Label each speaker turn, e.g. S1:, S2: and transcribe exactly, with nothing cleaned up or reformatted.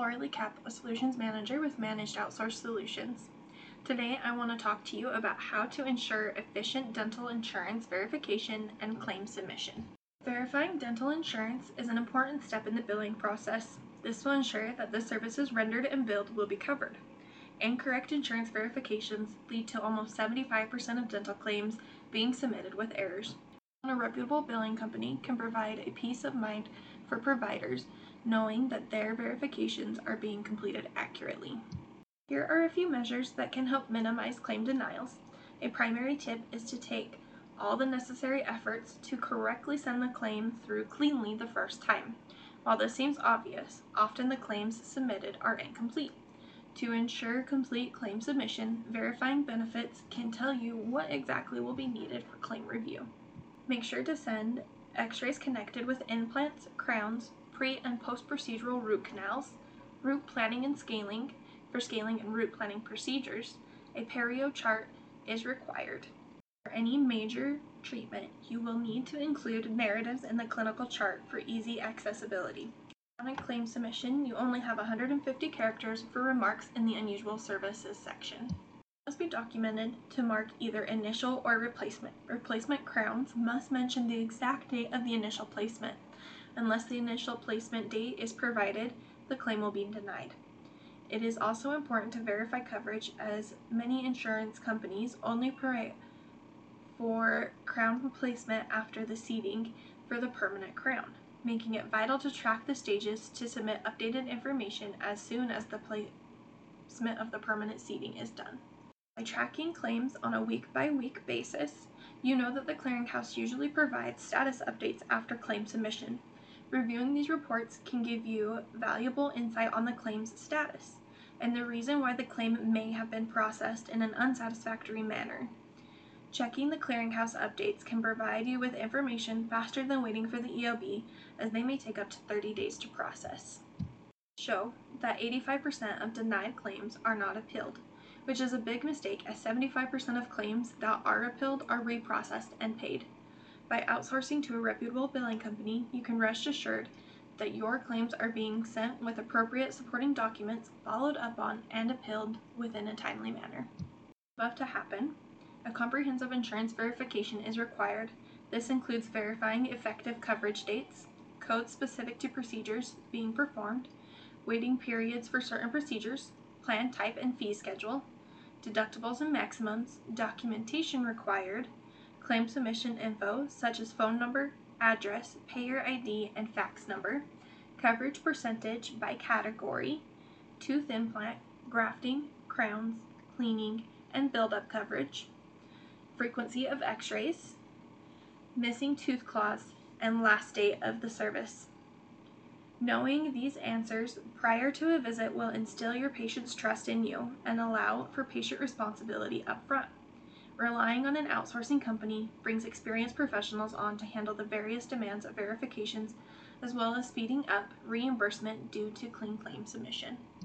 S1: Lori Kapp, a Solutions Manager with Managed Outsourced Solutions. Today I want to talk to you about how to ensure efficient dental insurance verification and claim submission. Verifying dental insurance is an important step in the billing process. This will ensure that the services rendered and billed will be covered. Incorrect insurance verifications lead to almost seventy-five percent of dental claims being submitted with errors. A reputable billing company can provide a peace of mind for providers knowing that their verifications are being completed accurately. Here are a few measures that can help minimize claim denials. A primary tip is to take all the necessary efforts to correctly send the claim through cleanly the first time. While this seems obvious, often the claims submitted are incomplete. To ensure complete claim submission, verifying benefits can tell you what exactly will be needed for claim review. Make sure to send x-rays connected with implants, crowns, pre- and post-procedural root canals, root planning and scaling. For scaling and root planning procedures, a perio chart is required. For any major treatment, you will need to include narratives in the clinical chart for easy accessibility. On a claim submission, you only have one hundred fifty characters for remarks in the unusual services section. Must be documented to mark either initial or replacement. Replacement crowns must mention the exact date of the initial placement. Unless the initial placement date is provided, the claim will be denied. It is also important to verify coverage, as many insurance companies only pay for crown replacement after the seating for the permanent crown, making it vital to track the stages to submit updated information as soon as the placement of the permanent seating is done. By tracking claims on a week-by-week basis, you know that the clearinghouse usually provides status updates after claim submission. Reviewing these reports can give you valuable insight on the claim's status and the reason why the claim may have been processed in an unsatisfactory manner. Checking the clearinghouse updates can provide you with information faster than waiting for the E O B, as they may take up to thirty days to process. Show that eighty-five percent of denied claims are not appealed, which is a big mistake, as seventy-five percent of claims that are appealed are reprocessed and paid. By outsourcing to a reputable billing company, you can rest assured that your claims are being sent with appropriate supporting documents, followed up on, and appealed within a timely manner. Above to happen, a comprehensive insurance verification is required. This includes verifying effective coverage dates, codes specific to procedures being performed, waiting periods for certain procedures, plan type and fee schedule, deductibles and maximums, documentation required, claim submission info such as phone number, address, payer I D, and fax number, coverage percentage by category, tooth implant, grafting, crowns, cleaning, and build-up coverage, frequency of x-rays, missing tooth claws, and last date of the service. Knowing these answers prior to a visit will instill your patient's trust in you and allow for patient responsibility up front. Relying on an outsourcing company brings experienced professionals on to handle the various demands of verifications, as well as speeding up reimbursement due to clean claim submission.